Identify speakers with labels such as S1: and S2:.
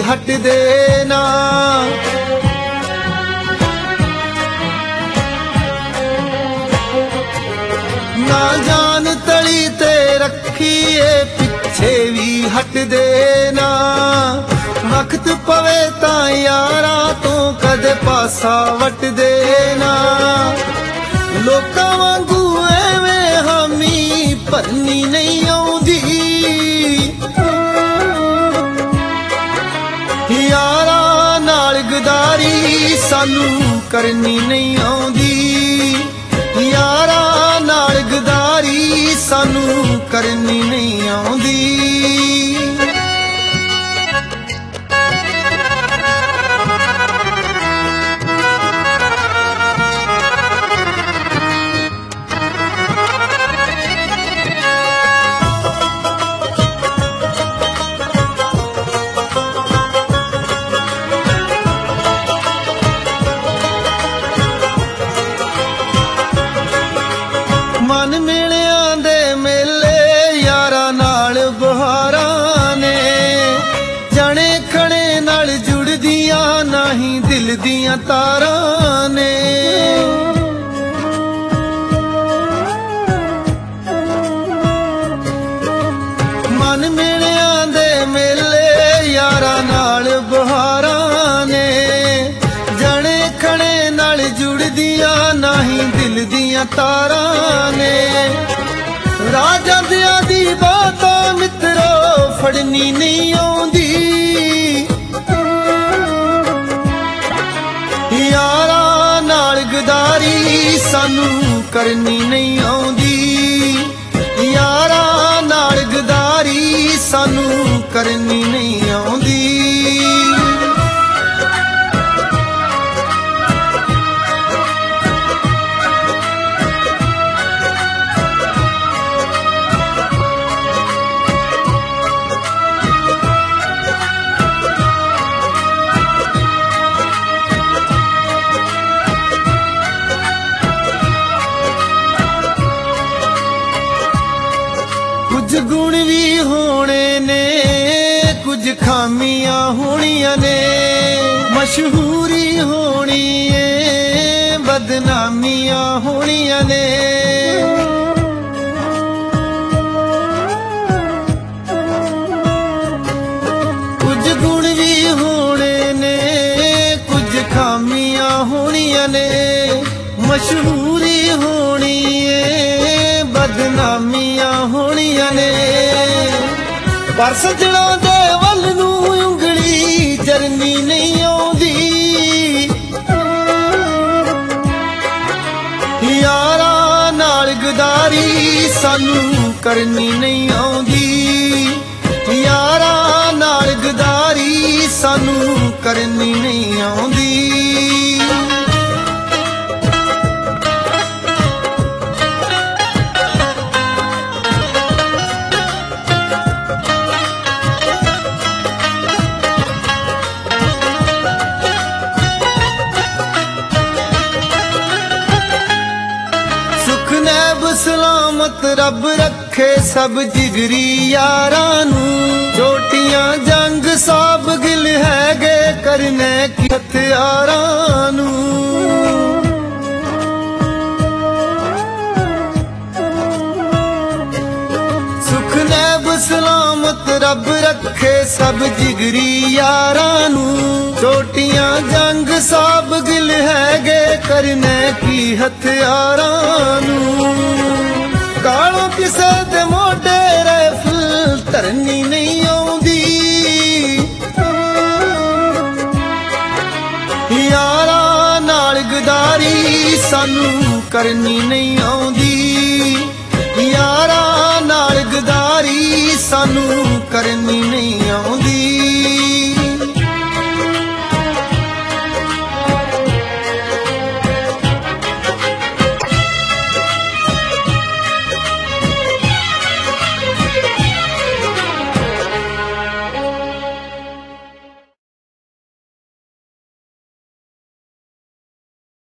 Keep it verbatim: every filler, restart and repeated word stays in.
S1: हटदे ना। ना जान तली ते रखीए पिछे भी हटदे ना। वक्त पवे तां यारां तो कदे पासा वटदे ना। लोकां वांगू एवें हामी भरनी नहीं आउंदी। यारां नाल गदारी सानू करनी नहीं आउंदी। यारां नाल गदारी सानू करनी नहीं आउंदी। मन मेलियां दे मेले यारां नाल बहारां ने। जाने खड़े नाल जुड़दियां नाही दिल दियां तारां ने। मन मेलियां दे मेले यारां नाल बहारां ने। जाने खड़े नाल जुड़दियां नाही दिल दियां तारां ने। राजा दिया दी बाता मित्रो फड़नी नहीं आउंदी। यारां नाल गदारी सानू करनी नहीं आउंदी। यारां नाल गदारी सानू करनी नहीं आउंदी। कुछ गुण भी होने ने कुछ खामियां होनियां ने। मशहूरी होनी है बदनामियां होनियां ने। कुछ गुण भी होने ने कुछ खामियां होनियां ने। मशहूरी होनी है बदनामियां होनियां ने। पर सजना दे वल नू उंगली जरनी नहीं आउंदी। यारां नाल गदारी सानू करनी नहीं आउंदी। यारां नाल गदारी सानू करनी नहीं आउंदी। सलामत रब रखे सब जिगरी यारां नू। चोटियां जंग साब गिल है गे करने की हथियारां नू। सुख नैब सलामत रब रखे सब जिगरी यारां नू। चोटियां जंग साब गिल है गे करने की हथियारां नू। कालों किसे दे मोढे राइफल धरनी नहीं आउंदी। यारां नाल गदारी सानू करनी नहीं आउंदी। यारां नाल गदारी सानू करनी नहीं आउंदी।